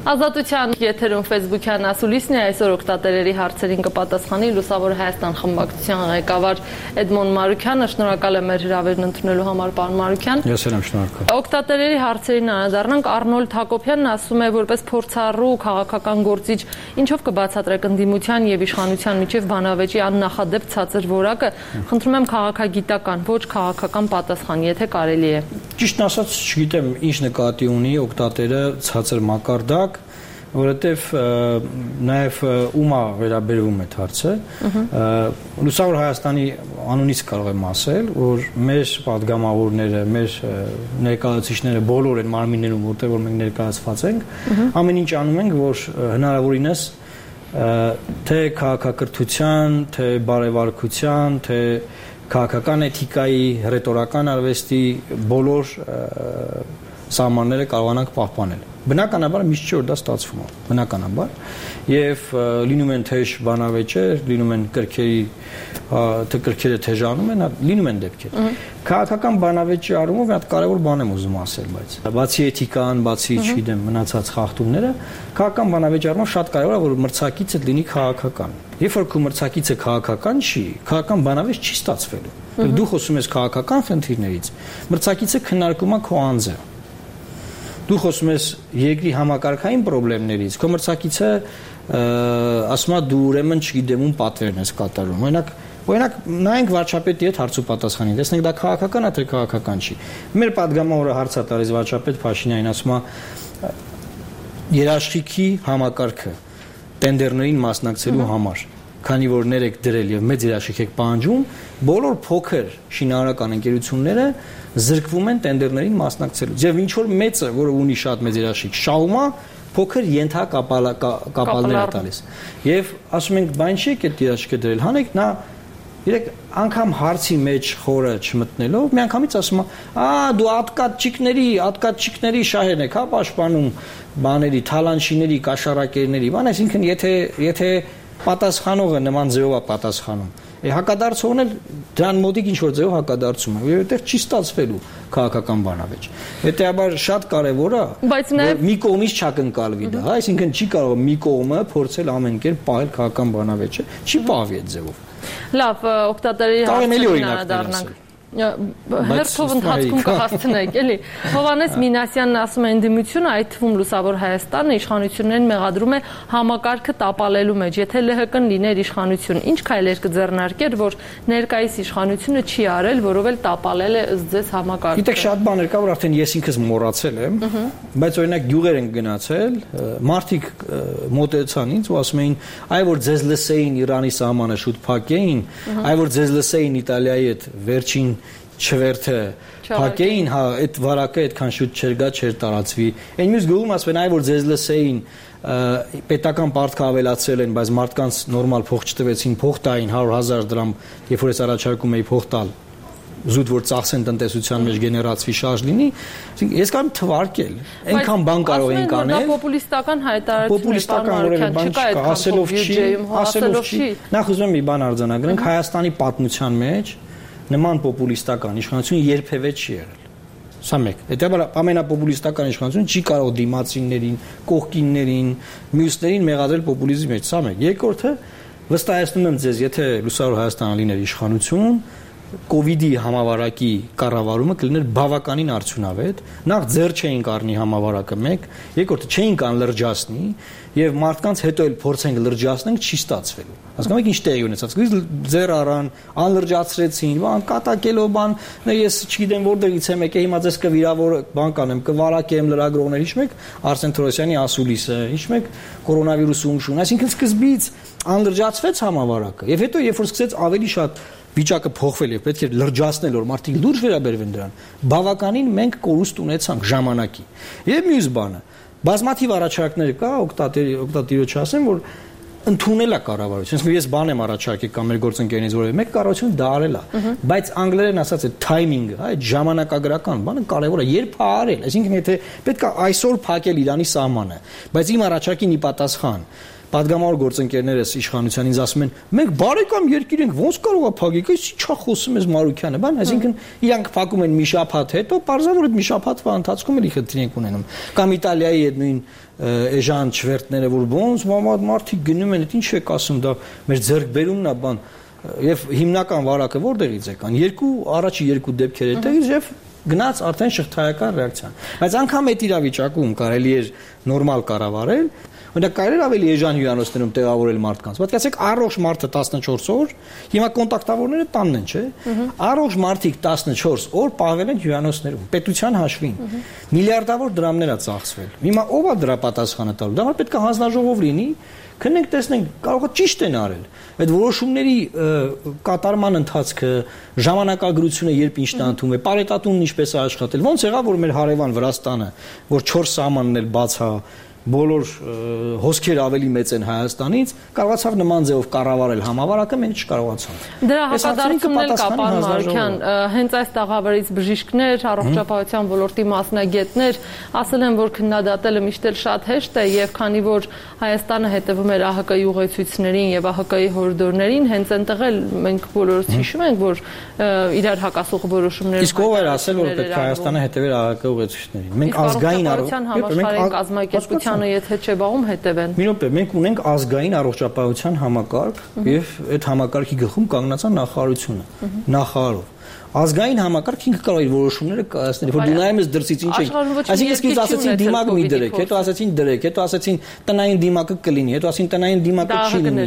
Ազատության եթերում Facebook-յան ասուլիսն է այսօր օգտատերերի հարցերին կպատասխանի Լուսավոր Հայաստան խմբակցության ղեկավար Էդմոն Մարուքյանը։ Շնորհակալ եմ մեր հրավերն ընդունելու համար, պարոն Մարուքյան։ Ես եմ շնորհակալ։ Օգտատերերի հարցերին անդրադառնանք, Արնոլդ Հակոբյանն ասում է, որպես փորձառու քաղաքական գործիչ, ինչով կբացատրեք ընդդիմության եւ իշխանության միջև բանավեճի աննախադեպ ցածր որակը։ Խնդրում եմ քաղաքագիտական, ոչ քաղաքական պատասխան, եթե կարելի է։ Ճիշտն ասած, չգիտեմ ինչ նկատի ունի օգտատերը ցածր մակարդակ, որովհետև նաև ումա վերաբերվում է հարցը։ Լուսավոր Հայաստանի անունից կարող եմ ասել, որ մեր պատգամավորները, մեր ներկայացուցիչները բոլոր են մարմիններում, որտեղ որ մենք ներկայացված ենք, ամեն ինչ անում ենք, որ հնարավորինս թե քաղաքակրթության, թե բարեվարկության, թե քաղաքական էթիկայի, ռետորական արվեստի բոլոր սահմանները կարողանանք պահպանել։ Բնականաբար միշտ չէ որ դա ստացվում է, բնականաբար, եւ լինում են թեժ բանավեճեր, լինում են կրքերի, թե կրքերը թեժանում են, լինում են դեպքեր։ Քաղաքական բանավեճի առումով մի հատ կարևոր բան եմ ուզում ասել, բայց բացի էթիկան, բացի, չգիտեմ, մնացած խախտումները, քաղաքական բանավեճի առումով շատ կարևոր է, որ մրցակիցը լինի քաղաքական։ Երբ որ քո մրցակիցը քաղաքական չի, քաղաքական բանավեճ չի ստացվելու։ Դու խոսում ես քաղաքական խնդիրներից, մրցակիցը քննարկում է քո անձը։ Դու խոսում ես երկրի համակարգային խնդիրներից, քո մրցակիցը ասում է դու ուրեմն չգիտեմ ում պատվերն ես կատարում։ Օրինակ նայենք վարչապետի հետ հարց ու պատասխանին, տեսնենք դա քաղաքական է թե քաղաքական չի։ Մեր պատգամավորը հարց է տալիս վարչապետ Փաշինյանին, ասում է երաշխիքի համակարգը տենդերներին մասնակցելու համար, քանի որ ներեք դրել եւ մեծ երաշխիք եք պահանջում, բոլոր փոքր շինարարական ընկերությունները զրկվում են տենդերներին մասնակցելուց։ Եվ ինչ որ մեծը, որը ունի շատ մեծ երաշխիք, շահումա փոքր ենթակապալներ է տալիս։ Եվ ասում ենք, բան չի այդ երաշխիքը դրել, հանեք նա երեք անգամ հարցի մեջ խորը չմտնելով, միանգամից ասում է, դու ատկատչիկների շահերն եք, հա, պաշտպանում բաների, թալանչիների, կաշառակերների, բան, այսինքն եթե պատասխանողը նման ձևով է պատասխանում, հակադարձողն էլ դրան մոտիկ ինչ որ ձևով հակադարձում է, եւ այդտեղ չի ստացվելու քաղաքական բանավեճ։ Հետեւաբար շատ կարեւոր է, որ մի կողմից չակնկալվի դա, հա, այսինքն չի կարող մի կողմը փորձել ամեն կերպ պահել քաղաքական բանավեճը, չի պահվի այդ ձևով։ Լավ, օգտատերերի հարցերին անդրադառնանք։ Հերթով ընթացքում կհասցնենք, էլի։ Հովհաննես Մինասյանն ասում է, ընդդիմությունը, այդ թվում Լուսավոր Հայաստանը իշխանություններին մեղադրում է համակարգը տապալելու մեջ։ Եթե ԼՀԿ-ն լիներ իշխանություն, ինչ քայլեր կձեռնարկեր, որ ներկայիս իշխանությունը չի արել, որով էլ տապալել է ըստ ձեզ համակարգը։ Գիտեք, շատ բաներ կա, որ արդեն ես ինքս մոռացել եմ, բայց օրինակ գյուղեր են գնացել, մարդիկ մոտեցան ինձ ու ասում էին, այ որ ձեզ լսեին Իրանի սահմանը շուտ փակեին, այ որ ձեզ լսեին Իտալիայի հետ վերջին չվերթը փակեին, հա, այդ վարակը այդքան շուտ չէր գա, չէր տարածվի։ Այն մյուս գյուղում ասում են, այ որ ձեզ լսեին պետական պարտքը ավելացրել են, բայց մարդկանց նորմալ փող չտվեցին, փող տային 100,000 դրամ, երբ որ ես առաջարկում էի փող տալ, զուտ որ ծախսեն տնտեսության մեջ գեներացվի շարժ լինի, ես կարող եմ թվարկել, այնքան բան կարող ենք անել։ Պոպուլիստական հայտարարություն չկա, ասելով չի։ Նախ ուզում եմ մի բան արձանագրենք, Հայաստանի պատմության մեջ նման պոպուլիստական իշխանություն երբևէ չի եղել։ Սա մեկ։ Հետևաբար ամենապոպուլիստական իշխանությունը չի կարող դիմացիներին, կողքիններին, մյուսներին մեղադրել պոպուլիզմի մեջ։ Սա մեկ։ Երկրորդը վստահեցնում եմ ձեզ, եթե Լուսավոր Հայաստանը լիներ իշխանություն, կոവിഡ്ի համավարակի կառավարումը կլիներ բավականին արդյունավետ, նախ ձեռ չէին կառնի համավարակը մեկ, երկրորդը չէին կան լրջացնի եւ մարդկանց հետո էլ փորձենք լրջացնենք չի ստացվելու։ Հասկանում եք ինչ տեղի ունեցած։ Ձեռ առան, անլրջացրեցին, բան կատակելով բան, ես չգիտեմ որտեղից եմ եկել, հիմա ձեզ կվիրավոր բան կանեմ, կվարակեմ լրագրողներ, ինչ մեկ Արսեն Թորոսյանի ասուլիսը, ինչ մեկ կորոնավիրուսը ումշուն, այսինքն սկզբից անլրջացվեց համավարակը եւ հետո երբ որ սկսեց ավելի շատ վիճակը փոխվել եւ պետք է լրջացնել, որ մարդիկ լուրջ վերաբերվեն դրան, բավականին մենք կորուստ ունեցանք ժամանակի։ Եվ մյուս բանը, բազմաթիվ առաջարկներ կա, օգտատիրոջ ասեմ, որ ընդունել է կառավարությունը։ Ես բան եմ առաջարկել կամ մեր գործընկերներից որևէ մեկ կառավարությունը դա արել է, բայց անգլերեն ասած այդ թայմինգը, այդ ժամանակագրական բանը կարևոր է, երբ է արել, այսինքն եթե պետք է այսօր փակել Իրանի սահմանը, բայց իմ առաջարկին ի պատասխան падգամավոր գործընկերներս իշխանության ինձ ասում են մենք բարեկամ երկիր ենք ոնց կարող է փակել այս ինչա խոսում ես Մարուկյանը բան այսինքն իրանք փակում են մի շաբաթ հետո պարզավոր այդ մի շաբաթվա ընթացքում էլի խնդիր ենք ունենում կամ Իտալիայի այդ նույն էժան չվերտները որ ոնց մարդիկ գնում են այդ ինչ եք ասում դա մեր ձեռքբերումն է բան եւ հիմնական վարակը որտեղից եկան առաջի երկու դեպքերը այդտեղից եւ գնաց արդեն շղթայական ռեակցիան բայց անգամ այդ իրավիճակում կարելի է նորմալ կառավարել Օրինակ կարելի է ավելի էժան հյուրանոցներում տեղավորել մարդկանց։ Պատկերացեք առողջ մարդը 14 օր, հիմա կոնտակտավորները տանն են, չէ՞։ Առողջ մարդիկ 14 օր պահվել են հյուրանոցներում, պետության հաշվին։ Միլիարդավոր դրամներ է ծախսվել։ Հիմա ով է դրա պատասխանը տալու։ Դա պետք է հանձնաժողով լինի, քննենք, տեսնենք, կարող է ճիշտ են արել։ Այդ որոշումների կատարման ընթացքը, ժամանակագրությունը երբ ինչն է ընդունվում, պարետատունն ինչպես է աշխատել։ Ոնց եղավ, որ մեր հարևան Վրաստանը, որ 4 սահմանն էլ բաց է բոլոր հոսքեր ավելի մեծ են Հայաստանից, կարողացավ նման ձևով կառավարել համավարակը, մենք չկարողացանք։ Դրա հակադարձությունն էլ կա, պարոն Մարուկյան, հենց այս տաղավարից բժիշկներ, առողջապահության ոլորտի մասնագետներ ասել են, որ քննադատելը միշտ էլ շատ հեշտ է եւ քանի որ Հայաստանը հետևում էր ԱՀԿ-ի ուղեցույցներին եւ ԱՀԿ-ի հորդորներին, հենց այնտեղ էլ մենք բոլորս հիշում ենք, որ իրար հակասող որոշումներ Իսկ ով էր ասել, որ պետք է Հայաստանը հետևեր ԱՀԿ ուղեցույցներին։ Մենք ազգային եթե չէ բաղում հետևեն։ Մի րոպե, մենք ունենք ազգային առողջապահության համակարգ եւ այդ համակարգի գլխում կանգնած է նախարարությունը, նախարարով։ Ազգային համակարգ ինքը կարող է իր որոշումները կայացնել, որ դու նայում ես դրսից ինչ է։ Այսինքն սկիզբ ասացին դիմակ մի դրեք, հետո ասացին դրեք, հետո ասացին տնային դիմակը կլինի, հետո ասին տնային դիմակը չի լինի։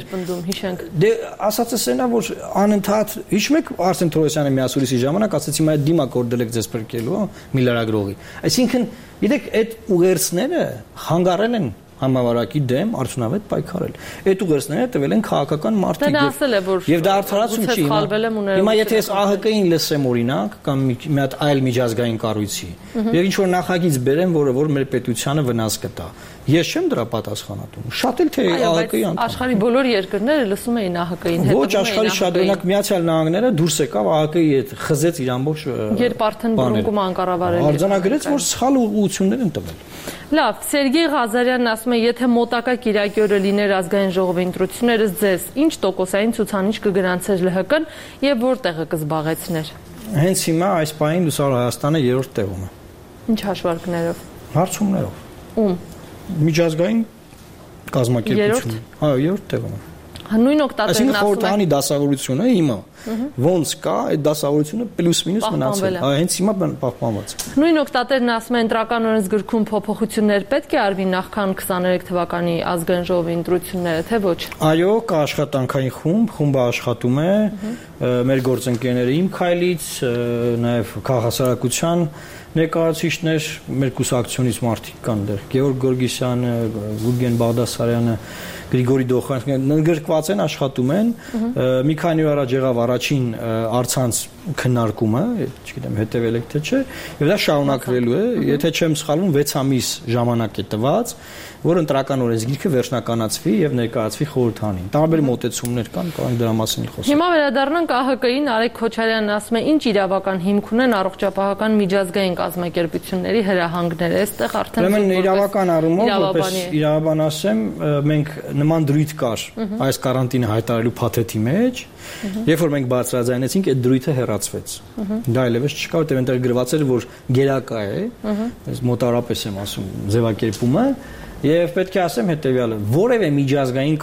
Դե ասածս այնա որ անընդհատ հիշում եք Արսեն Թորոսյանը միասուրիսի ժամանակ ասացի մայ դիմակ որ դրեք ձեզ փրկելու, մի լրագրողի։ Այսինքն գիտեք այդ ուղերձները խանգարել են համավարակի դեմ արդյունավետ պայքարել։ Այդ ուղերձները տվել են քաղաքական մարտիկ։ Եվ դա արդարացում չի։ Հիմա եթե ես ԱՀԿ-ին լսեմ օրինակ կամ մի հատ այլ միջազգային կառույցի, եւ ինչ որ նախագիծ բերեմ, որ մեր պետությանը վնաս կտա։ Ես չեմ դրա պատասխանատու։ Շատ էլ թե ԱՀԿ-ի անդամ։ Աշխարհի բոլոր երկրները լսում էին ԱՀԿ-ին հետո։ Ոչ, աշխարհի շատ օրինակ Միացյալ Նահանգները դուրս եկավ ԱՀԿ-ի հետ, խզեց իր ամբողջ երբ արդեն բռնկումը անկառավարելի էր։ Արձանագրեց, որ սխալ ուղղություններ են տվել։ Լավ, Սերգեյ Ղազարյանն ասում է, եթե մոտակա Կիրակի օրը լիներ ազգային ժողովի ընտրությունները, ձեզ ինչ տոկոսային ցուցանիշ կգրանցեր ԼՀԿ-ն եւ որտեղը կզբաղեցներ։ Հենց հիմա այս պահին Լուսավոր Հայաստանը 3-րդ տեղում է։ Ինչ հաշվարկներով։ Հարցումներով։ Ում։ Միջազգային կազմակերպություն։ Հա, 3-րդ տեղում է։ Նույն օկտատերն ասում է։ Այսինքն խորհրդանի դասավորությունը հիմա ոնց կա, այդ դասավորությունը պլյուս մինուս մնացել է։ Հենց հիմա պահպանված։ Նույն օկտատերն ասում է, ընտրական օրենսգրքում փոփոխություններ պետք է արվի նախքան 23 թվականի ազգային ժողովի ընտրությունները, թե ոչ։ Այո, կա աշխատանքային խումբը աշխատում է, մեր գործընկերները Իմ քայլից, նաև քաղաքասարակության ներկայացուցիչներ, մեր կուսակցությունից մարդիկ կան դեռ, Գեորգ Գորգիսյանը, Գուրգեն Բաղդասարյանը, Գրիգորի Դոխանյանը ընդգրկված են, աշխատում են։ Մի քանի օր առաջ եղավ առաջին առցանց քննարկումը, չգիտեմ հետևել եք թե չէ, եւ դա շարունակվելու է, եթե չեմ սխալվում 6 ամիս ժամանակ է տված, որ ընտրական օրենսգիրքը վերջնականացվի եւ ներկայացվի խորհրդանին։ Տարբեր մոտեցումներ կան, կարող դրա մասին խոսել։ Հիմա վերադառնանք ԱՀԿ-ին, Արեգ Քոչարյանն ասում է, ինչ իրավական հիմք ունեն առողջապահական միջազգային կազմակերպությունների հրահանգները, այստեղ արդեն ուրեմն իրավական առումով, որպես իրավաբան ասեմ, մենք նման դրույթ կար այս կարանտինը հայտարարելու փաթեթի մեջ, երբ որ մենք բարձրաձայնեցինք, այդ դրույթը հեռացվեց։ Դա այլևս չկա, որտեղ այնտեղ գրված էր, որ գերակա է, այս մոտարապես եմ ասում, ձևակերպումը, եւ պետք է ասեմ հետեւյալը, որևէ միջազգային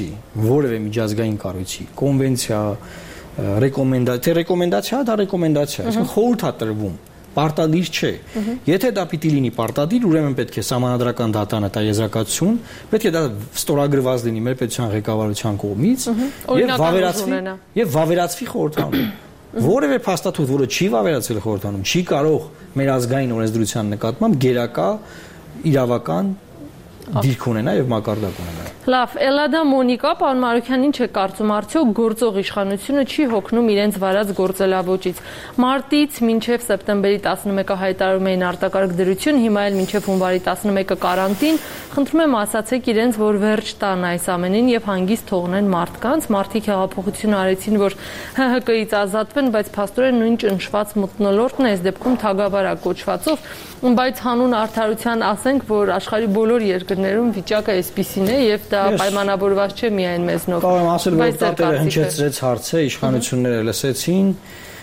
կառույցի, կոնվենցիա, ռեկոմենդացիա, դա ռեկոմենդացիա, այսինքն խորհուրդ է տրվում, պարտադիր չէ։ Եթե դա պիտի լինի պարտադիր, ուրեմն պետք է սահմանադրական դատանը տա եզրակացություն, պետք է դա ստորագրված լինի մեր պետության ղեկավարության կողմից եւ վավերացվի խորհրդանում։ Որևէ փաստաթուղթ, որը չի վավերացել խորհրդանում, չի կարող մեր ազգային օրենսդրության նկատմամբ գերակա իրավական դիրք ունենա եւ մակարդակ ունենա։ Լավ, Էլադա Մոնիկա, պարոն Մարուկյան, ինչ է կարծում, արդյոք գործող իշխանությունը չի հոգնում իրենց վարած գործելավոճից։ Մարտից մինչև սեպտեմբերի 11-ը հայտարարում էին արտակարգ դրություն, հիմա էլ մինչև հունվարի 11-ը կարանտին։ Խնդրում եմ ասացեք իրենց, որ վերջ տան այս ամենին եւ հանգիստ թողնեն մարդկանց։ Մարդիկ հեղափոխություն արեցին, որ ՀՀԿ-ից ազատվեն, բայց փաստորեն նույն ճնշված մթնոլորտն է, այս դեպքում թագավարա կոչվածով, բայց հանուն արդարության ասենք, որ աշխարհի բոլոր երկրները երկրներում վիճակը այսպիսին է եւ դա պայմանավորված չէ միայն մեզնով։ Կարող եմ ասել, որ տատերը հնչեցրեց հարցը, իշխանությունները լսեցին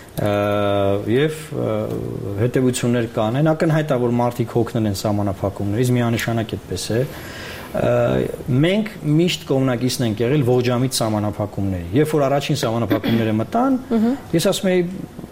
եւ հետեւություններ կանեն, ակնհայտ է, որ մարդիկ հոգնել են սահմանափակումներից, միանշանակ այդպես է։ Մենք միշտ կողմնակիցն ենք եղել ողջամիտ սահմանափակումների։ Երբ որ առաջին սահմանափակումները մտան, ես ասում եի,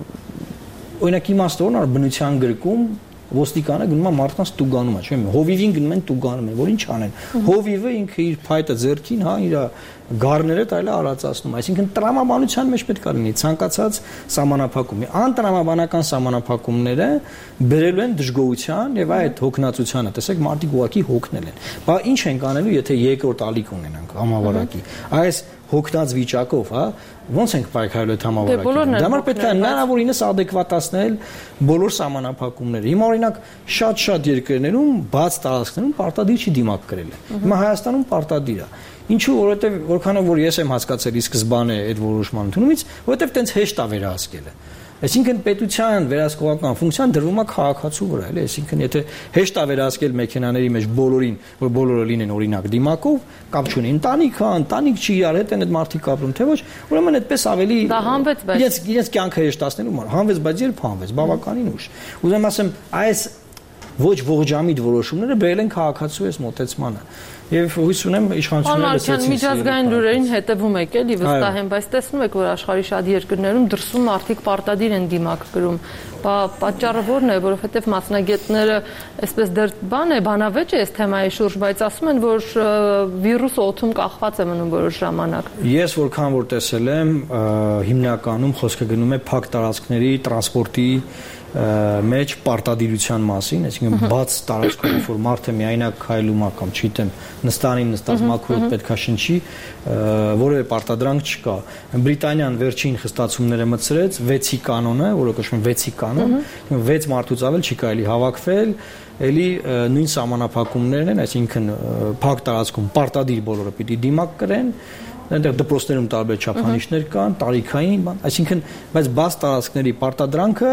օրինակ իմաստորն բնության գրկում ոստիկանը գնում է մարդկանց տուգանում է, չէ՞, հովիվին գնում են տուգանում են, որ ինչ անեն։ Հովիվը ինքը իր փայտը ձեռքին, հա, իր գառները տալը արածացնում, այսինքն տրամաբանության մեջ պետք է լինի ցանկացած սահմանափակում։ Անտրամաբանական սահմանափակումները բերելու են դժգոհության եւ այդ հոգնածությանը, տեսեք, մարդիկ ուղակի հոգնել են։ Բա ինչ ենք անելու, եթե երկրորդ ալիք ունենանք համավարակի։ Այս հոգնած վիճակով, հա, ոնց ենք պայքարելու այդ համավարակին։ Դա համար պետք է հնարավորինս ադեկվատացնել բոլոր սահմանափակումները։ Հիմա օրինակ շատ երկրներում բաց տարածքներում պարտադիր չի դիմակ կրել։ Հիմա Հայաստանում պարտադիր է։ Ինչու, որովհետև որքանով որ ես եմ հասկացել ի սկզբանե այդ որոշման ընդունումից, որովհետև տենց հեշտ է վերահսկելը։ Այսինքն պետության վերահսկողական ֆունկցիան դրվում է քաղաքացու վրա, էլի, այսինքն եթե հեշտ է վերահսկել մեքենաների մեջ բոլորին, որ բոլորը լինեն օրինակ դիմակով, կապ չունի ընտանիք, հա, ընտանիք չի իրար հետ են այդ մարդիկ ապրում, թե ոչ, ուրեմն այդպես ավելի իրենց կյանքը հեշտացնելու հանվեց, բայց երբ հանվեց, բավականին ուշ։ Ուզում ասեմ, այս ոչ ողջամիտ որոշումները բերել են քաղաքացու այս մոտեցմանը։ Եվ հույս ունեմ իշխանությունները լսեցին։ Միջազգային լուրերին հետևում եք էլի վստահ եմ, բայց տեսնում եք, որ աշխարհի շատ երկրներում դրսում մարդիկ պարտադիր են դիմակ կրում։ Պատճառը ո՞րն է, որովհետև մասնագետները այսպես դեռ բանավեճ է այս թեմայի շուրջ, բայց ասում են, որ վիրուսը օդում կախված է մնում որոշ ժամանակ։ Ես որքան որ տեսել եմ, հիմնականում խոսքը գնում է փակ տարածքների տրանսպորտի մեջ պարտադիրության մասին, այսինքն բաց տարածքում, որ մարդը միայնակ քայլում է կամ չգիտեմ, նստանին նստած մաքրոտ պետքա շնչի, որևէ պարտադրանք չկա։ Բրիտանիան վերջին խստացումները մտցրեց 6-ի կանոնը, որը կոչվում է 6-ի կանոն, 6 մարդուց ավել չի կարելի հավաքվել, էլի նույն սահմանափակումներն են, այսինքն փակ տարածքում պարտադիր բոլորը պիտի դիմակ կրեն, այնտեղ դպրոցներում տարբեր չափանիշներ կան, տարիքային, այսինքն, բայց բաց տարածքների պարտադրանքը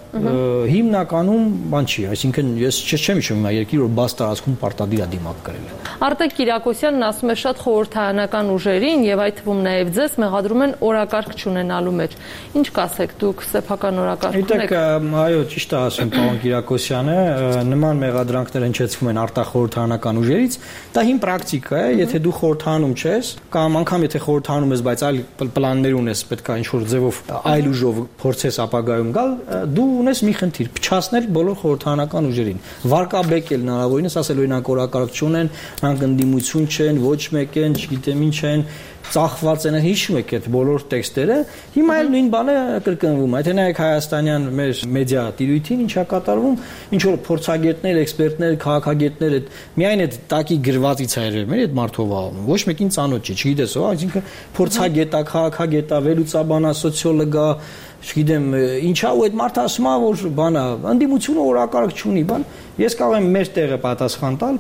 հիմնականում բան չի, այսինքն ես չեմ հիշում հիմա երկիր որ բաց տարածքում պարտադիր է դիմակ կրել։ Արտակ Կիրակոսյանն ասում է շատ խորհրդարանական ուժերին եւ այդ թվում նաեւ ձեզ մեղադրում են օրակարգ չունենալու մեջ։ Ինչ կասեք դուք սեփական օրակարգ ունեք։ Գիտեք, այո, ճիշտ է ասում պարոն Կիրակոսյանը, նման մեղադրանքներ հնչեցվում են արտախորհրդարանական ուժերից, դա հին պրակտիկա է, եթե դու խորհրդանում չես, կամ անգամ եթե խորհրդանում ես, բայց այլ պլաններ ունես, պետք է ինչ-որ ձևով այլ ուժով փորձես ապագայում գալ, դու ունես մի խնդիր փչացնել բոլոր խորհրդարանական ուժերին վարկաբեկել հնարավորինս ասել օրինակ օրակարգ չունեն նրանք ընդդիմություն չեն ոչ մեկ են չգիտեմ ինչ են ծախված են հիշում եք այդ բոլոր տեքստերը հիմա էլ նույն բանը կրկնվում է եթե նայեք հայաստանյան մեր մեդիա տիրույթին ինչա կատարվում ինչ որ փորձագետներ էքսպերտներ քաղաքագետներ այդ միայն այդ տակի գրվածից է երևում այդ մարդով աղում ոչ մեկին ծանոթ չի չգիտես ո այսինքն փորձագետա քաղաքագետա վերլուծաբանա սոցիոլոգա չգիտեմ ինչա ու այդ մարդը ասում է որ բանա ընդդիմությունը օրակարգ չունի բան ես կարող եմ մեր տեղը պատասխան տալ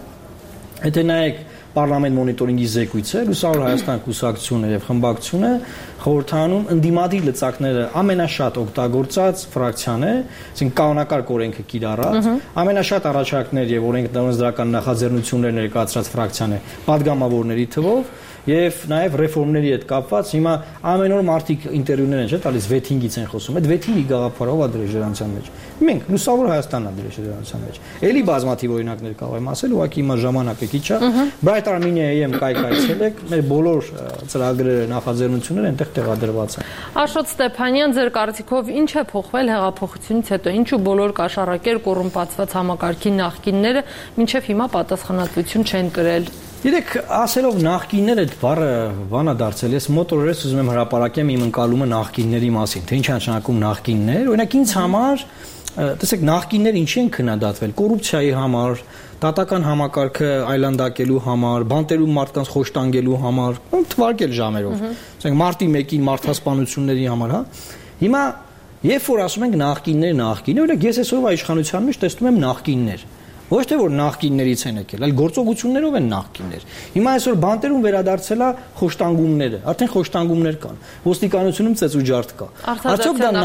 եթե նայեք Պարլամենտ մոնիտորինգի զեկույցը Լուսավոր Հայաստան կուսակցությունը եւ խմբակցությունը խորհրդանում ընդդիմադիր լծակները ամենաշատ օգտագործած ֆրակցիան է, այսինքն կանոնակարգ օրենքը կիրառած, ամենաշատ առաջարկներ եւ օրենքդրական նախաձեռնություններ ներկայացրած ֆրակցիան է падգամավորների թվով եւ նաեւ ռեֆորմների հետ կապված հիմա ամեն օր մարդիկ ինտերվյուներ են չէ՞ տալիս վեթինգից են խոսում այդ վեթինգի գաղափարով է դրեժերանցիան մեջ մենք Լուսավոր Հայաստանն է դրեժերանցիան մեջ էլի բազմաթիվ օրինակներ կարող եմ ասել ուղղակի հիմա ժամանակը քիչ է Bright Armenia-ը կայքայցել եք մեր բոլոր ծրագրերը նախաձեռնությունները այնտեղ տեղադրված են Աշոտ Ստեփանյան ձեր կարծիքով ինչ է փոխվել հեղափոխությունից հետո ինչու բոլոր կաշառակեր կոռումպացված համակարգի նախկինները մինչև հիմա պատասխանատվություն չեն կրել Գիտեք, ասելով նախկիններ այդ բառը բանա դարձել, ես մոտորերս ուզում եմ հրապարակեմ իմ ընկալումը նախկինների մասին, թե ինչ է նշանակում նախկիններ, օրինակ ինձ համար, տեսեք, նախկիններ ինչի են քննադատվել, կոռուպցիայի համար, դատական համակարգը այլանդակելու համար, բանտերում մարդկանց խոշտանգելու համար, թվարկել ժամերով, ասենք մարտի 1-ին մարդասպանությունների համար, հա։ Հիմա երբ որ ասում ենք նախկիններ, օրինակ ես այսօրվա իշխանության մեջ տեսնում եմ նախկիններ Ոչ թե որ նախկիններից են եկել, այլ գործողություններով են նախկիններ։ Հիմա այսօր բանտերում վերադարձել է խոշտանգումները, արդեն խոշտանգումներ կան։ Ոստիկանությունում ծեծուջարդ կա։ Արդյոք դա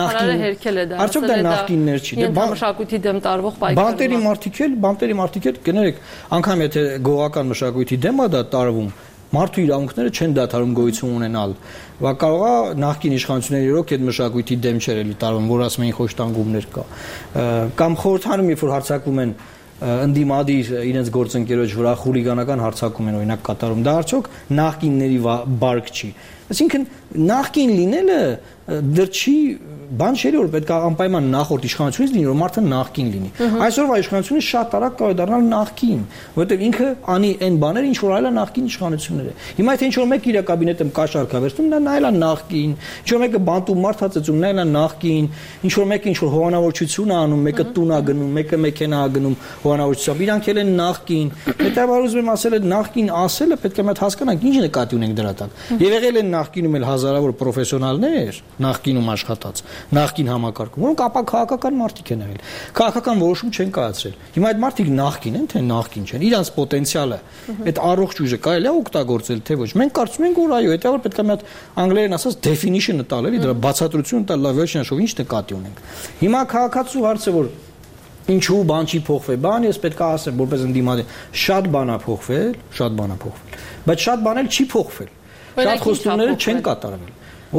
նախկիններ չի։ Մշակույթի դեմ տարվող պայքարը։ Բանտերի մարդիկ էլ կներեք, անգամ եթե գողական մշակույթի դեմ է դա տարվում, մարդու իրավունքները չեն դադարում գոյություն ունենալ։ Và կարող է նախկին իշխանությունների երոք այդ մշակույթի դեմ չէր էլի տարվում, որ ասում էին խոշտանգումներ կա։ Կամ խորհրդանում երբ որ հարձակում են ընդդիմադիր իրենց գործընկերոջ վրա խուլիգանական հարձակում են օրինակ կատարում, դա արդյոք նախկինների բարկ չի։ Այսինքն նախկին լինելը դեռ չի բան չէ որ պետք է անպայման նախորդ իշխանությունից լինի որ մարդը նախկին լինի այսօրվա իշխանությունը շատ արագ կարող է դառնալ նախկին որովհետև ինքը անի այն բաներ ինչ որ այլ է նախկին իշխանությունները հիմա եթե ինչ որ մեկ իր կաբինետում կաշառք է վերցնում նա նայել է նախկին ինչ որ մեկը բանտում մարդ է ծծում նայել է նախկին ինչ որ մեկը ինչ որ հովանավորչություն է անում մեկը տուն է գնում մեկը մեքենա է գնում հովանավորչությամբ իրանք էլ են նախկին հետո ուզում եմ ասել այդ նախկին ասելը պետք է մենք հասկանանք ինչ նկատի ունենք դրա տակ եւ եղել են նախկինում էլ հազարավոր պրոֆեսիոնալներ նախկինում աշխատած նախկին համակարգում որոնք ապա քաղաքական մարդիկ են եղել քաղաքական որոշում չեն կայացրել հիմա այդ մարդիկ նախկին են թե նախկին չեն իրանց պոտենցիալը այդ առողջ ուժը կարելի է օգտագործել թե ոչ մենք կարծում ենք որ այո հետո պետք է մի հատ անգլերեն ասած definition-ը տալ էլի դրա բացատրությունը տալ լավ վերջին հաշվով ինչ նկատի ունենք հիմա քաղաքացու հարցը որ ինչու բան չի փոխվել բան ես պետք է ասեմ որպես ընդդիմադիր շատ բան է փոխվել բայց շատ բան էլ չի փոխվել շատ խոստումները չեն կատարվել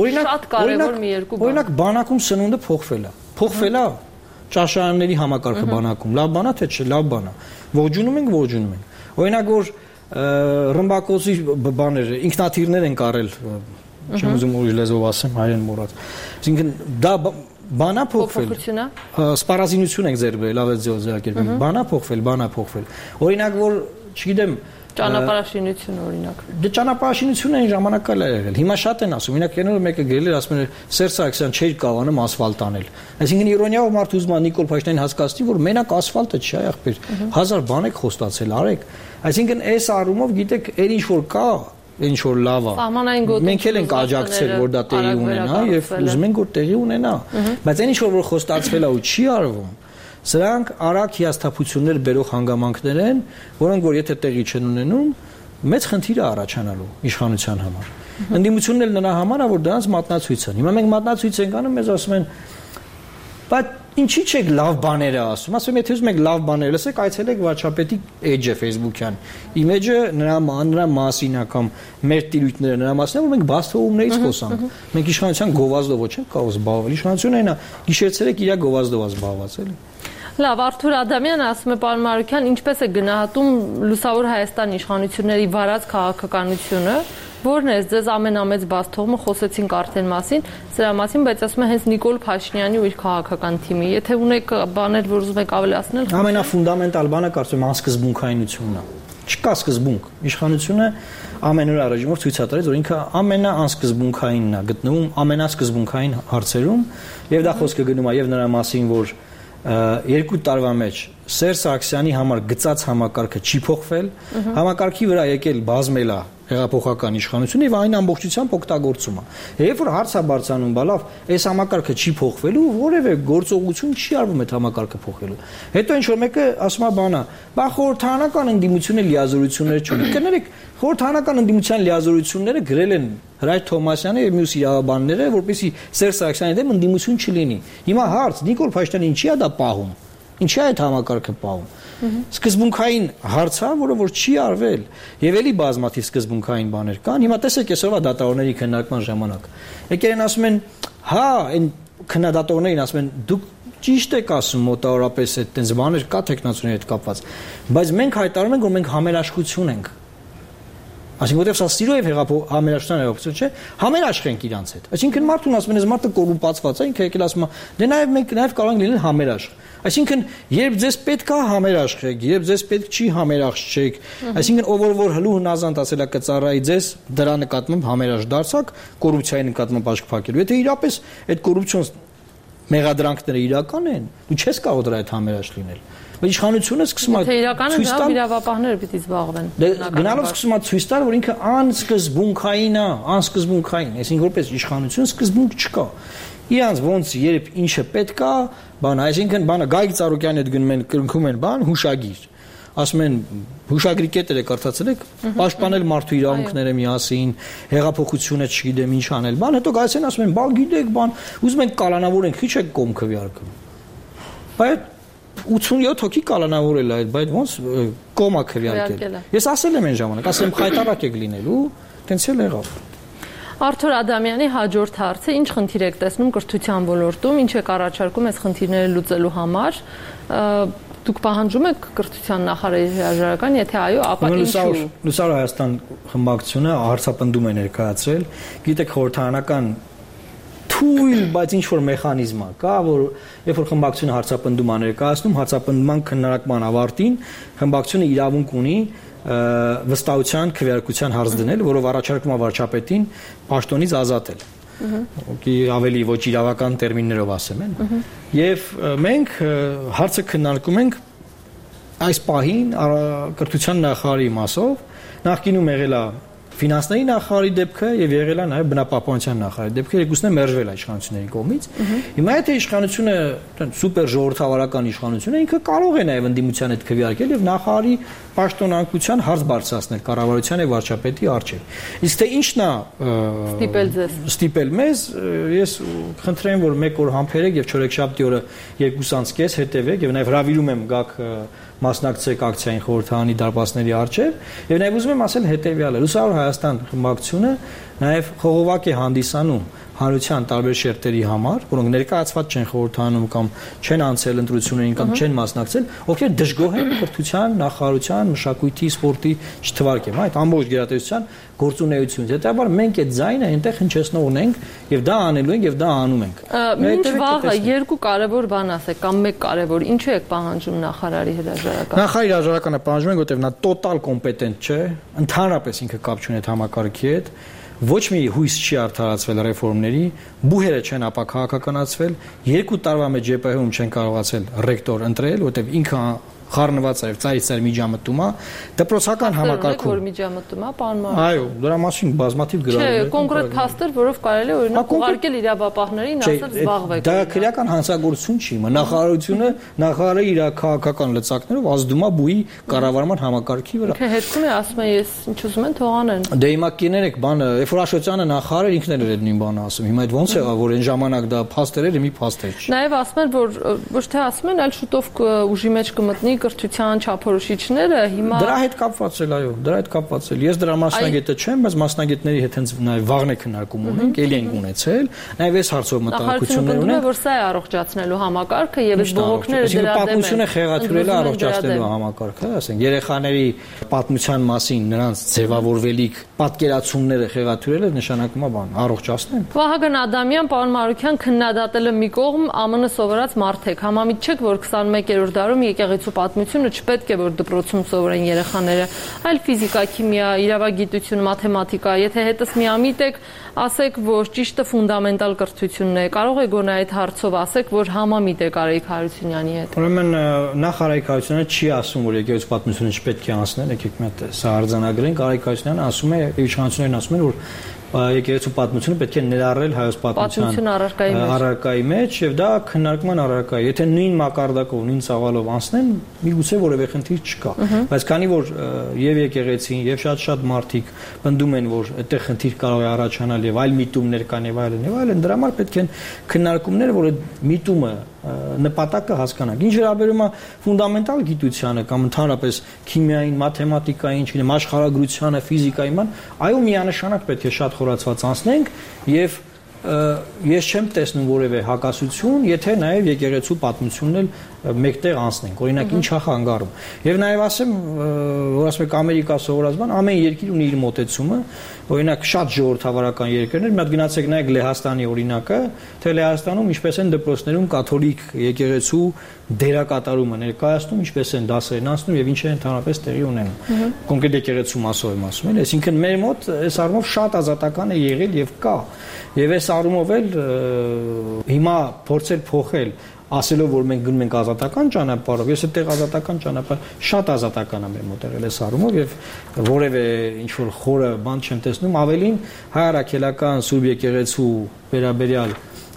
Օրինակ բանակում սնունդը փոխվել է ճաշարանների համակարգը բանակում լավ բան է թե չէ լավ բան է ողջունում ենք օրինակ որ ռմբակոծի բաները ինքնաթիռներ են կարել չեմ ուզում ուրիշ լեզվով ասեմ հայերեն մոռաց այսինքն դա բանա փոխվել սպառազինություն ենք ձեռք բերել լավ է ձևակերպել բանա փոխվել օրինակ որ չգիտեմ ճանապարհաշինություն օրինակ դե ճանապարհաշինությունը այն ժամանակալ է եղել հիմա շատ են ասում օրինակ երբ մեկը գրել էր ասում էր Սերժ Սարգսյան չէր կարողանում ասֆալտ անել այսինքն իրոնիայով մարդ ուզում է Նիկոլ Փաշինյանին հասկացնի որ մենակ ասֆալտը չի ախպեր 1000 բան եք խոստացել արեք այսինքն այս առումով գիտեք այն ինչ որ կա ինչ որ լավ է մենք էլ ենք աջակցել որ դա տեղի ունենա եւ ուզում ենք որ տեղի ունենա բայց այն ինչ որ խոստացվել է ու չի արվում Սրանք արագ հիասթափություններ բերող հանգամանքներ են, որոնք որ եթե տեղի չեն ունենում, մեծ խնդիր է առաջանալու իշխանության համար։ Ընդդիմությունն էլ նրա համար է, որ դրանց մատնացույց են։ Հիմա մենք մատնացույց ենք անում, մեզ ասում են, բայց ինչի՞ չեք լավ բաներ ասում։ Ասում եմ, եթե ուզում եք լավ բաներ լսեք, այցելեք վարչապետի էջը Facebook-յան։ Իմեջը նրա մասին է կամ մեր տիրույթները նրա մասին է, որ մենք բաց թողումներից խոսանք։ Մենք իշխանության գովազդով չենք կարող զբաղվել։ Իշխանությունը այնա գիշերցերեք իր գովազդով զբաղված էլի։ Լավ, Արթուր Ադամյանը ասում է պարոն Մարուկյան, ինչպես է գնահատում Լուսավոր Հայաստան իշխանությունների վարած քաղաքականությունը, որն է ձեզ ամենամեծ բացթողումը խոսեցինք արդեն մասին, սրա մասին, բայց ասում է հենց Նիկոլ Փաշինյանի ու իր քաղաքական թիմի։ Եթե ունեք բաներ, որ ուզում եք ավելացնել, ամենաֆունդամենտալ բանը կարծում եմ անսկզբունքայինությունն է։ Չկա սկզբունք։ Իշխանությունը ամեն օր առաջինով ցույց է տալիս, որ ինքը ամենաանսկզբունքայինն է գտնվում ամենասկզբունքային հարցերում, եւ դա խոսքը գնում է եւ նրա մասին, որ 2 տարվա մեջ Սերժ Սարգսյանի համար գծած համակարգը չի փոխվել, համակարգի վրա եկել բազմել է հեղափոխական իշխանությունը եւ այն ամբողջությամբ օգտագործում է։ Երբ որ հարց է բարձրանում, բալավ, այս համակարգը չի փոխվելու, որևէ գործողություն չի արվում այդ համակարգը փոխելու։ Հետո ինչ որ մեկը ասում է բանա, բա խորհրդանական ընդդիմությունը լիազորություններ չունի։ Կներեք, խորհրդանական ընդդիմության լիազորությունները գրել են Հրայր Թոմասյանը եւ մյուս իրավաբանները, որպեսզի Սերժ Սարգսյանի դեմ ընդդիմություն չլինի։ Հիմա հարց Նիկոլ Փաշինյանը ինչի է դա պահում։ Ինչի է այդ համակարգը պահում։ Սկզբունքային հարց է, որը որ չի արվել, եւ էլի բազմաթիվ սկզբունքային բաներ կան։ Հիմա տեսեք այսօրվա դատավորների քննարկման ժամանակ։ Եկել են ասում են, հա, այն քննադատողներին ասում են, դուք ճիշտ եք ասում մոտավորապես այդտենց բաներ կա տեխնացուների հետ կապված, բայց մենք հայտարարում ենք, որ մենք համերաշխություն ենք։ Այսինքն որտեղ սա սիրո եւ համերաշխության հեղափոխություն չէ, համերաշխենք իրանց հետ։ Այսինքն մարդուն ասում են, այս մարդը կոռումպացված է, ինքը եկել ասում է, դե նաեւ մենք նաեւ կարող ենք լինել համերաշխ։ Այսինքն, երբ ձեզ պետք է համերաշխեք, երբ ձեզ պետք չի համերաշխեք, այսինքն ով որ հլու հնազանդ ասելա կծառայի ձեզ դրա նկատմամբ համերաշխ դարձակ, կոռուպցիայի նկատմամբ աշկ փակելու։ Եթե իրապես այդ կոռուպցիոն մեղադրանքները իրական են, դու չես կարող դրա հետ համերաշխ լինել։ Բայց իշխանությունը սկսում է ցույց տալ իրավապահները պիտի զբաղվեն։ Գնալով սկսում է ցույց տալ, որ ինքը անսկզբունքային է, անսկզբունքային, այսինքն որպես իշխանություն սկզբունք չկա։ Իրանց ոնց երբ ինչը պետք է, բան, այսինքն բանը Գայիկ Ծառուկյանի հետ գնում են կրնքում են բան, հուշագիր։ ասում են հուշագրի կետերը կարդացել եք, պաշտպանել մարդու իրավունքները միասին, հեղափոխությունը չգիտեմ ինչ անել, բան, հետո գալիս են ասում են, բան գիտեք, բան, ուզում ենք կալանավորենք, քիչ եք կողմ քվեարկում։ Բայց 87 հոգի կալանավորել է այդ, բայց ոնց կոմա քվեարկել։ Ես ասել եմ այն ժամանակ, ասել եմ խայտարակ եք լինելու, տենց էլ եղավ։ Արթուր Ադամյանի հաջորդ հարցը, ինչ խնդիր եք տեսնում կրթության ոլորտում, ինչ եք առաջարկում այս խնդիրները լուծելու համար, դուք պահանջում եք կրթության նախարարի հրաժարական, եթե այո, ապա ինչու։ Լուսավոր Հայաստան խմբակցությունը հարցապնդում է ներկայացրել, գիտեք խորհրդարանական թույլ, բայց ինչ որ մեխանիզմ կա, որ երբ որ խմբակցությունը հարցապնդում է ներկայացնում, հարցապնդման քննարկման ավարտին խմբակցությունը իրավունք ունի վստահության քվեարկության հարց դնել, որով առաջարկում է վարչապետին պաշտոնից ազատել։ Ուղղակի ավելի ոչ իրավական տերմիններով ասեմ են։ Եվ մենք հարցը քննարկում ենք այս պահին կրթության նախարարի մասով, նախկինում եղել է ֆինանսների նախարարի դեպքը եւ եղել է նաեւ բնապահպանության նախարարի դեպքը, երկուսն է մերժվել է իշխանությունների կողմից։ Հիմա եթե իշխանությունը սուպեր ժողովրդավարական իշխանություն է, ինքը կարող է նաեւ ընդդիմության հետ քվեարկել եւ նախարարի պաշտոնակության հարց բարձրացնել կառավարության եւ վարչապետի առջեւ։ Իսկ թե ինչն է ստիպել մեզ, ես խնդրեմ, որ մեկ օր համբերեք եւ չորեքշաբթի օրը 2:30 հետեւեք եւ նաեւ հրավիրում եմ գաք մասնակցեք ակցիային խորհրդարանի դարպասների առջև եւ նաեւ ուզում եմ ասել հետեւյալը Լուսավոր Հայաստան խմբակցությունը նաեւ խողովակ է հանդիսանում հանրության տարբեր շերտերի համար, որոնք ներկայացված չեն խորհրդարանում կամ չեն անցել ընտրություններին կամ չեն մասնակցել, ովքեր դժգոհ են կրթության, նախարարության, մշակույթի, սպորտի չթվարկեմ, այդ ամբողջ գերատեսչության գործունեությունից։ Հետաբար մենք այդ ձայնը այնտեղ հնչեցնողն ենք եւ դա անելու ենք եւ դա անում ենք։ Մինչ վաղը երկու կարևոր բան ասեք կամ մեկ կարևոր, ինչու եք պահանջում նախարարի հրաժարականը։ Նախարարի հրաժարականը պահանջում ենք, որտեղ նա տոտալ կոմպետենտ չէ, ընդհանրապես ինքը կապ չունի այդ համակարգի հետ։ Ոչ մի հույս չի արդարացվել ռեֆորմների, բուհերը չեն ապաքաղաքականացվել, 2 տարվա մեջ ԵՊՀ-ում չեն կարողացել ռեկտոր ընտրել, որտեղ ինքը խառնված է ծայր միջամտում է դպրոցական համակարգում։ Որ միջամտում է, պարոն Մարուկյան։ Այո, դրա մասին բազմաթիվ գրառում է։ Չէ, կոնկրետ փաստեր, որով կարելի է օրինակ ուղարկել իրավապահներին, ասել զբաղվեք։ Դա քրեական հանցագործություն չի, նախարարը իր քաղաքական լծակներով ազդում է բուհի կառավարման համակարգի վրա։ Հետքում է ասում է, ես ինչ ուզում եմ թող անեն։ Դե հիմա կիներեք, բանը, երբ որ Աշոտյանը նախարար ինքն էր այդ նույն բանը ասում։ Հիմա այդ ոնց եղավ, որ այն ժամանակ դա փաստեր էր, մի փաստեր չի։ Նաև ասում են, որ ոչ թե ասում են, այլ շուտով ուժի մեջ կմտնի կրթության չափորոշիչները հիմա Դրա հետ կապված էլ, այո, դրա հետ կապված էլ։ Ես դրա մասնագետը չեմ, բայց մասնագետների հետ հենց նաև վաղն է քննարկում ունենք, ելի ենք ունեցել, նաև այս հարցով մտահոգություններ ունենք, որ սա է առողջացնելու համակարգը եւ այս բողոքները դրա դեմ են։ Պատմությունը խեղաթյուրել է առողջացնելու համակարգը, ասենք երեխաների պատմության մասին նրանց ձևավորվելիք պատկերացումները խեղաթյուրելը նշանակում է բան, առողջացնեն։ Վահագն Ադամյան, պարոն Մարուկյան, քննադատելը մի կողմ, ԱՄՆ սովորած մարդ եք, համամիտ չեք, որ 21-րդ դարում եկեղեցու պատմությունը չպետք է որ դպրոցում սովորեն երեխաները, այլ ֆիզիկա, քիմիա, իրավագիտություն, մաթեմատիկա, եթե հետս միամիտ եք, ասեք, որ ճիշտը ֆունդամենտալ կրթությունն է, կարող եք գոնե այդ հարցով ասեք, որ համամիտ եք Արայիկ Հարությունյանի հետ։ Ուրեմն նախ Արայիկ Հարությունյանը չի ասում, որ եկեղեցու պատմությունը չպետք է անցնել, եկեք մի հատ սա արձանագրենք, Արայիկ Հարությունյանը ասում է, իշխանություններն ասում են, որ եկեղեցու պատմությունը պետք է ներառել հայոց պատմության առարկայի մեջ եւ դա քննարկման առարկա է։ Եթե նույն մակարդակով, նույն ծավալով անցնեն, միգուցե որևէ խնդիր չկա։ Բայց քանի որ եւ եկեղեցին եւ շատ մարդիկ պնդում են, որ այդտեղ խնդիր կարող է առաջանալ եւ այլ միտումներ կան եւ այլն, դրա համար պետք են քննարկումներ, որ այդ միտումը նպատակը հասկանանք։ Ինչ վերաբերում է ֆունդամենտալ գիտությանը կամ ընդհանրապես քիմիային, մաթեմատիկային, չգիտեմ, աշխարհագրությանը, ֆիզիկային, այո, միանշանակ պետք է շատ խորացված անցնենք եւ ես չեմ տեսնում որևէ հակասություն, եթե նաև եկեղեցու պատմությունն էլ մեկտեղ անցնենք։ Օրինակ ինչ է խանգարում։ Եվ նաև ասեմ, որ ասում եք Ամերիկա սովորած բան, ամեն երկիր ունի իր մոտեցումը, օրինակ շատ ժողովրդավարական երկրներ, մի հատ գնացեք նայեք Լեհաստանի օրինակը, թե Լեհաստանում ինչպես են դպրոցներում կաթոլիկ եկեղեցու դերակատարումը ներկայացնում, ինչպես են դասերն անցնում եւ ինչ են ընդհանրապես տեղի ունենում։ Կոնկրետ եկեղեցու մասով եմ ասում, այսինքն մեր մոտ այս առումով շատ ազատական է եղել եւ կա։ Եվ այս առումով էլ հիմա փորձել փոխել ասելով որ մենք գնում ենք ազատական ճանապարհով, ես այդտեղ ազատական ճանապարհ շատ ազատական եմ մոտ եղել այս առումով եւ որևէ ինչ որ խորը բան չեմ տեսնում, ավելին հայ առաքելական Սուրբ եկեղեցու վերաբերյալ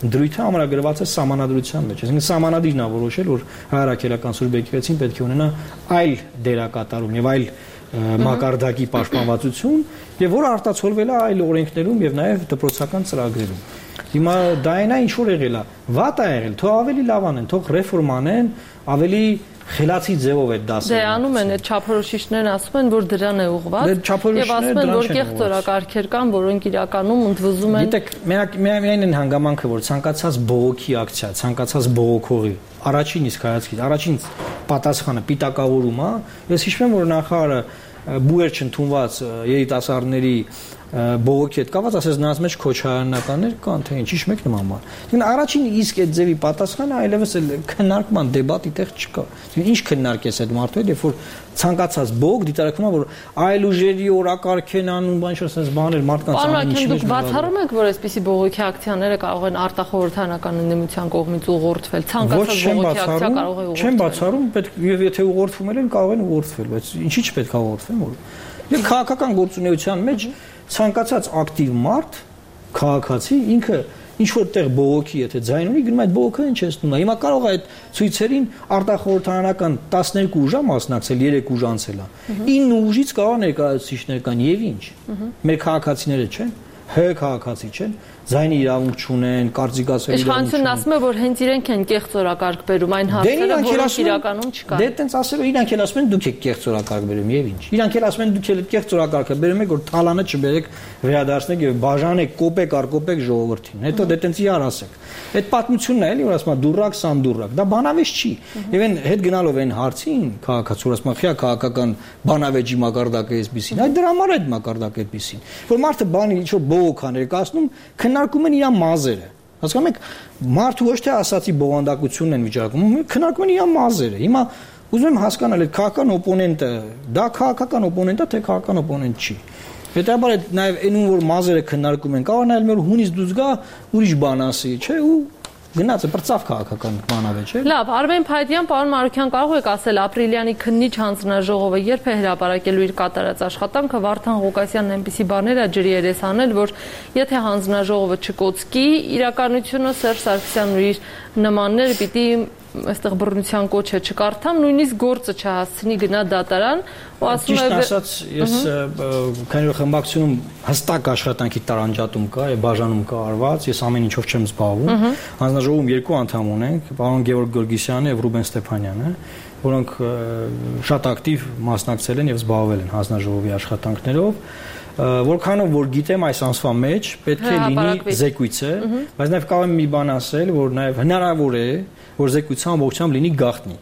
դրույթը ամրագրված է սահմանադրության մեջ։ Այսինքն սահմանադիրն է որոշել, որ հայրաքելական սուրբ եկեղեցին պետք է ունենա այլ դերակատարում եւ այլ մակարդակի պաշտպանվածություն, եւ որը արտացոլվել է այլ օրենքներում եւ նաեւ դպրոցական ծրագրերում։ Հիմա դա այնա ինչ որ եղել է, վատ է եղել, թող ավելի լավ անեն, թող ռեֆորմ անեն, ավելի խելացի ձևով է դասը։ Դե անում են այդ չափորոշիչներն ասում են, որ դրան է ուղղված եւ ասում են, որ կեղծ օրակարգեր կան, որոնք իրականում ընդվզում են։ Գիտեք, միայն են հանգամանքը, որ ցանկացած բողոքի ակցիա, ցանկացած բողոքողի առաջին իսկ հայացքից, առաջին պատասխանը պիտակավորում է։ Ես հիշում եմ, որ նախարարը բուեր չընդունված երիտասարդների բողոքի հետ կապված ասես նրանց մեջ քոչարանականներ կան, թե ինչ մեկ նման բան։ Դին առաջին իսկ այդ ձևի պատասխանը այլևս քննարկման դեբատի տեղ չկա։ Ինչ քննարկես այդ մարդու հետ, երբ որ ցանկացած բողոք դիտարկվում է, որ այլ ուժերի օրակարգ են անում, բան ինչ ասես բաներ մարդկանց անում ինչ դուք բացառում եք, որ այսպիսի բողոքի ակցիաները կարող են արտախորհրդանական ընդդիմության կողմից ուղղորդվել, ցանկացած բողոքի ակցիա կարող է ուղղորդվել։ Չեմ բացառում, պետք եւ եթե ուղղորդվում են կարող են ուղղորդվել, բայց ինչի՞ չպետք է ուղղորդվեն, որ եւ քաղաքական գործունեության մեջ ցանկացած ակտիվ մարդ, քաղաքացի ինքը ինչ որտեղ բողոքի եթե ձայն ունի, գնում այդ բողոքը ինչ էստնում է։ Հիմա կարող է այդ ցույցերին արտախորհրդանական 12 ուժ է մասնակցել, 3 ուժ անցել է։ 9 ուժից կարող ներկայացուցիչներ կան եւ ինչ։ Մեր քաղաքացիները չեն, քաղաքացի չեն, ձայնի իրավունք չունեն, կարծիք ասելու իրավունք չունեն։ Իշխանությունն ասում է, որ հենց իրենք են կեղծ օրակարգ բերում այն հարցերը, որոնք իրականում չկան։ Դե այտենց ասելով իրանք էլ ասում են դուք եք կեղծ օրակարգ բերում եւ ինչ։ Իրանք էլ ասում են դուք եք կեղծ օրակարգը բերում եք, որ թալանը չբերեք, վերադարձնեք եւ բաժանեք կոպեկ առ կոպեկ ժողովրդին։ Հետո դե այտենց իրար ասեք։ Այդ պատմությունն է էլի, որ ասում է դուրակ սանդուրակ։ Դա բանավեճ չի։ Եվ այն հետ գնալով այն հարցին քաղաքացու ասում է խիա քաղաքական բանավեճի մակարդակը էսպիսին։ Այդ դրա համար այդ մակարդակը էսպիսին։ Որ մարդը բանի ինչ որ բողոք ա ներկայացնում, քննարկում են իր մազերը։ Հասկանում եք, մարդու ոչ թե ասացի բովանդակությունն են վիճակում, քննարկում են իր մազերը։ Հիմա ուզում եմ հասկանալ այդ քաղաքական օպոնենտը, դա քաղաքական օպոնենտ է, թե քաղաքական օպոնենտ չի։ Հետաբար այդ նաև այնու որ մազերը քննարկում են, կարող նայել մեր հունից դուրս գա ուրիշ բան ասի, չէ՞ ու գնաց է բրծավ քաղաքական բանավեճ է։ Լավ, Արմեն Փայտյան, պարոն Մարուքյան, կարող եք ասել ապրիլյանի քննիչ հանձնաժողովը երբ է հրապարակելու իր կատարած աշխատանքը, Վարդան Ղուկասյանն այնպիսի բաներ է ջրի երես անել, որ եթե հանձնաժողովը չկոծկի, իրականությունը Սերժ Սարգսյանն ու իր նմանները պիտի այստեղ բռնության կոչը չկարդամ, նույնիսկ գործը չհասցնի գնա դատարան, ու ասում է ասած ես քանի որ խմբակցությունում հստակ աշխատանքի տարանջատում կա եւ բաժանում կա արված, ես ամեն ինչով չեմ զբաղվում։ Հանձնաժողովում 2 անդամ ունենք, պարոն Գևորգ Գորգիսյանը եւ Ռուբեն Ստեփանյանը, որոնք շատ ակտիվ մասնակցել են եւ զբաղվել են հանձնաժողովի աշխատանքներով։ Որքանով որ գիտեմ այս ամսվա մեջ պետք է լինի զեկույցը, բայց նաև կարող եմ մի բան ասել, որ նաև հնարավոր է, որ զեկույցը ամբողջությամբ լինի գաղտնի։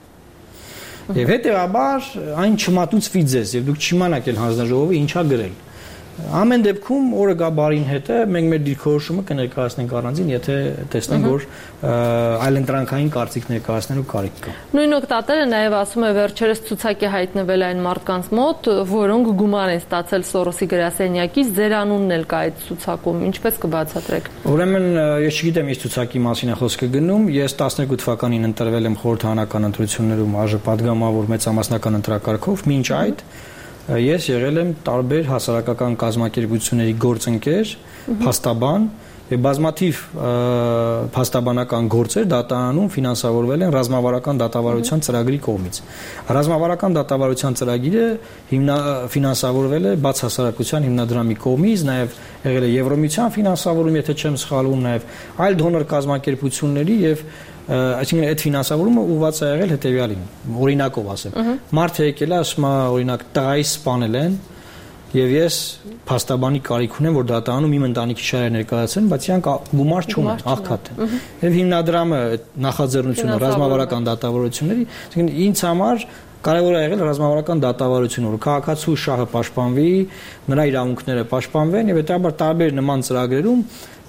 Եվ հետեւաբար այն չմատուցվի ձեզ, եւ դուք չիմանաք էլ հանձնաժողովը ինչա գրել։ Ամեն դեպքում օրը գա բարին հետը մենք մեր դիրքորոշումը կներկայացնենք առանձին, եթե տեսնենք որ այլընտրանքային կարծիք ներկայացնելու կարիք կա։ Նույն օկտատերը նաև ասում է վերջերս ցուցակ է հայտնվել այն մարդկանց մոտ, որոնք գումար են ստացել Սորոսի գրասենյակից, ձեր անունն էլ կա այդ ցուցակում, ինչպես կբացատրեք։ Ուրեմն ես չգիտեմ ինչ ցուցակի մասին է խոսքը գնում, ես 12 թվականին ընտրվել եմ խորհրդարանական ընտրություններում ԱԺ պատգամավոր մեծամասնական ընտրակարգով, մինչ այդ ես եղել եմ տարբեր հասարակական կազմակերպությունների գործընկեր, փաստաբան եւ բազմաթիվ փաստաբանական գործեր դատարանում ֆինանսավորվել են ռազմավարական դատավարության ծրագրի կողմից։ Ռազմավարական դատավարության ծրագիրը ֆինանսավորվել է բաց հասարակության հիմնադրամի կողմից, նաեւ եղել է Եվրոմիության ֆինանսավորում, եթե չեմ սխալվում, նաեւ այլ դոնոր կազմակերպությունների եւ այսինքն այդ ֆինանսավորումը ուղղված է եղել հետեւյալին, օրինակով ասեմ։ Մարդը եկել է, ասում է, օրինակ, տղայիս սպանել են, եւ ես փաստաբանի կարիք ունեմ, որ դատարանում իմ ընտանիքի շահերը ներկայացեն, բայց իրանք գումար չունեն, աղքատ են։ Եվ հիմնադրամը նախաձեռնությունը ռազմավարական դատավարությունների, այսինքն ինձ համար կարևոր է եղել ռազմավարական դատավարությունը, որ քաղաքացու շահը պաշտպանվի, նրա իրավունքները պաշտպանվեն եւ հետաբար տարբեր նման ծրագրերում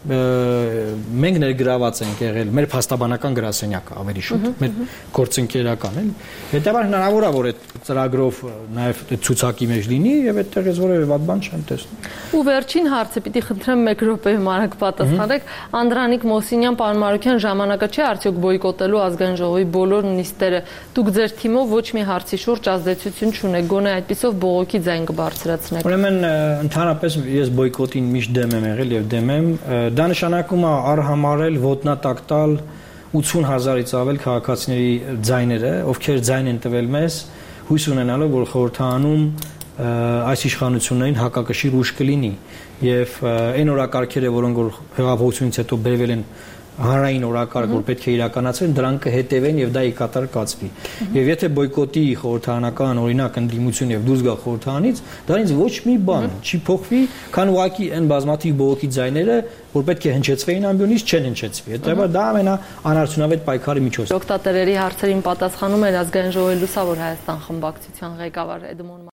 մենք ներգրաված ենք եղել մեր փաստաբանական գրասենյակը ավելի շուտ մեր գործընկերական էլ հետաբար հնարավոր է որ այդ ծրագրով նաև ցուցակի մեջ լինի եւ այդտեղ ես որևէ վատ բան չեմ տեսնում։ Ու վերջին հարցը պիտի խնդրեմ 1 րոպեում արագ պատասխանեք Անդրանիկ Մոսինյան, պարոն Մարուքյան, ժամանակը չէ արդյոք բոյկոտելու ազգային ժողովի բոլոր նիստերը։ Դուք ձեր թիմով ոչ մի հարցի շուրջ ազդեցություն չունեք, գոնե այդպիսով բողոքի ձայն կբարձրացնեք։ Ուրեմն ընդհանրապես ես բոյկոտին միշտ դեմ եմ եղել եւ դեմ եմ Դա նշանակում է արհամարել ոտնատակ տալ 80,000-ից ավել քաղաքացիների ձայները, ովքեր ձայն են տվել մեզ, հույս ունենալով, որ խորհրդանում այս իշխանություններին հակակշիռ ուժ կլինի եւ այն օրակարգերը, որոնք որ հեղափոխությունից հետո բերվել են հանրային օրակարգ, որ պետք է իրականացվեն, դրանք կհետևեն եւ դա ի կատար կացվի։ Եվ եթե բոյկոտի խորհրդարանական օրինակ ընդդիմություն եւ դուրս գա խորհրդանից, դրանից ոչ մի բան չի փոխվի, քան ուղղակի այն բազմաթիվ բողոքի ձայները, որ պետք է հնչեցվեին ամբյոնից, չեն հնչեցվի։ Հետեւաբար դա ամենաանարդյունավետ պայքարի միջոցն է։ Օկտատերերի հարցերին պատասխանում էր ազգային ժողովի լուսավոր Հայաստան խմբակցության ղեկավար Էդմոն